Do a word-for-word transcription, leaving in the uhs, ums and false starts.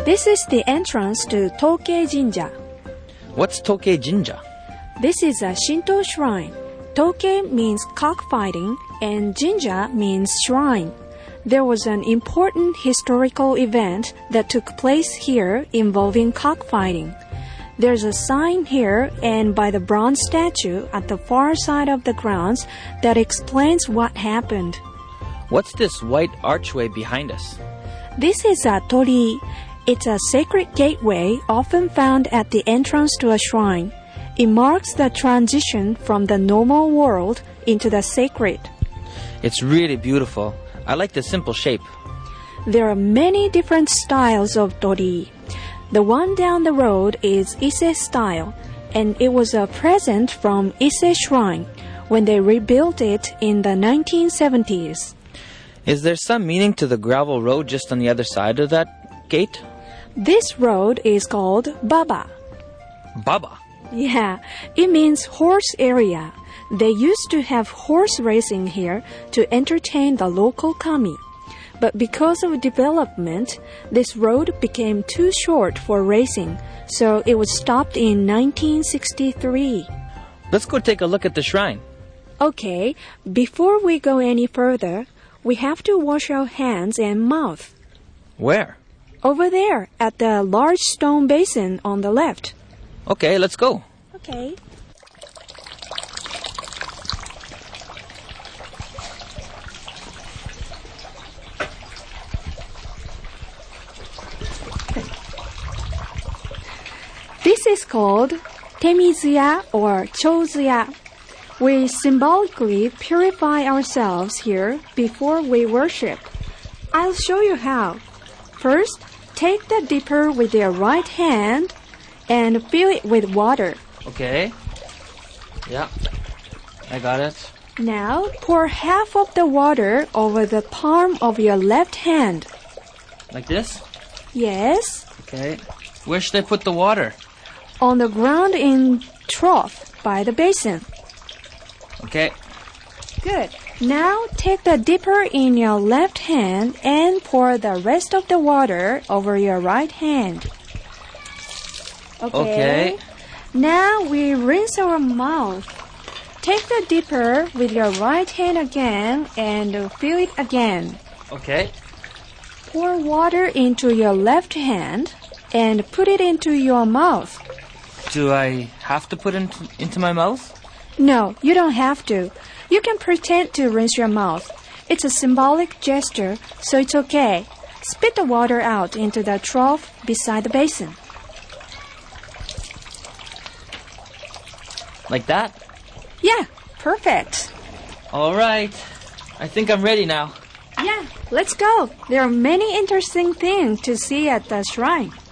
This is the entrance to Tokei Jinja. What's Tokei Jinja? This is a Shinto shrine. Tokei means cockfighting and Jinja means shrine. There was an important historical event that took place here involving cockfighting. There's a sign here and by the bronze statue at the far side of the grounds that explains what happened. What's this white archway behind us? This is a torii. It's a sacred gateway often found at the entrance to a shrine. It marks the transition from the normal world into the sacred. It's really beautiful. I like the simple shape. There are many different styles of torii. The one down the road is Ise style, and it was a present from Ise Shrine when they rebuilt it in the nineteen seventies. Is there some meaning to the gravel road just on the other side of that gate? This road is called Baba. Baba? Yeah, it means horse area. They used to have horse racing here to entertain the local kami. But because of development, this road became too short for racing, so it was stopped in nineteen sixty-three. Let's go take a look at the shrine. Okay, before we go any further, we have to wash our hands and mouth. Where? Over there, at the large stone basin on the left. Okay, let's go. Okay. This is called Temizuya or Chozuya. We symbolically purify ourselves here before we worship. I'll show you how. First, take the dipper with your right hand and fill it with water. Okay. Yeah, I got it. Now, pour half of the water over the palm of your left hand. Like this? Yes. Okay. Where should I put the water? On the ground in trough by the basin. Okay. Good. Now take the dipper in your left hand and pour the rest of the water over your right hand. Okay. Okay. Now we rinse our mouth. Take the dipper with your right hand again and fill it again. Okay. Pour water into your left hand and put it into your mouth. Do I have to put it into, into my mouth? No, you don't have to. You can pretend to rinse your mouth. It's a symbolic gesture, so it's okay. Spit the water out into the trough beside the basin. Like that? Yeah, perfect. All right. I think I'm ready now. Yeah, let's go. There are many interesting things to see at the shrine.